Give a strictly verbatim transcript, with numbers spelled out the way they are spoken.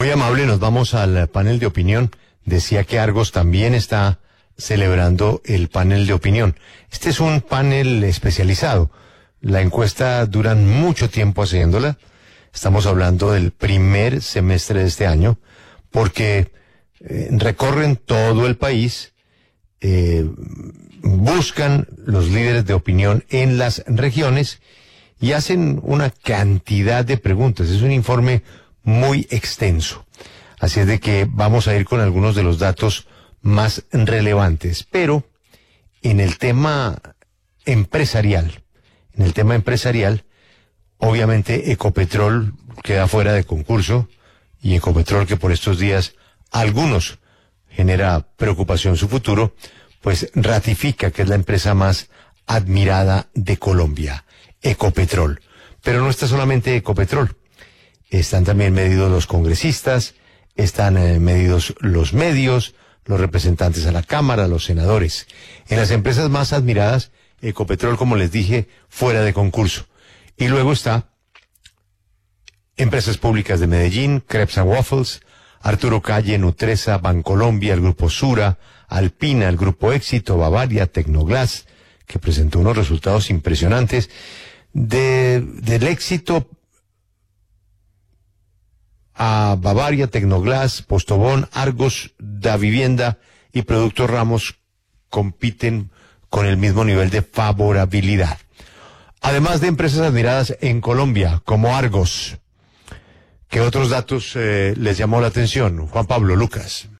Muy amable, nos vamos al panel de opinión. Decía que Argos también está celebrando el panel de opinión. Este es un panel especializado. La encuesta duran mucho tiempo haciéndola. Estamos hablando del primer semestre de este año, porque eh, recorren todo el país, eh, buscan los líderes de opinión en las regiones y hacen una cantidad de preguntas. Es un informe muy extenso. Así es de que vamos a ir con algunos de los datos más relevantes. Pero en el tema empresarial, en el tema empresarial, obviamente Ecopetrol queda fuera de concurso, y Ecopetrol, que por estos días a algunos genera preocupación su futuro, pues ratifica que es la empresa más admirada de Colombia, Ecopetrol. Pero no está solamente Ecopetrol. Están también medidos los congresistas, están eh, medidos los medios, los representantes a la Cámara, los senadores. En las empresas más admiradas, Ecopetrol, como les dije, fuera de concurso. Y luego está Empresas Públicas de Medellín, Crepes and Waffles, Arturo Calle, Nutresa, Bancolombia, el Grupo Sura, Alpina, el Grupo Éxito, Bavaria, Tecnoglass, que presentó unos resultados impresionantes. De, del Éxito a Bavaria, Tecnoglass, Postobón, Argos, Da Vivienda y Productos Ramos compiten con el mismo nivel de favorabilidad. Además de empresas admiradas en Colombia, como Argos, ¿qué otros datos eh, les llamó la atención? Juan Pablo, Lucas.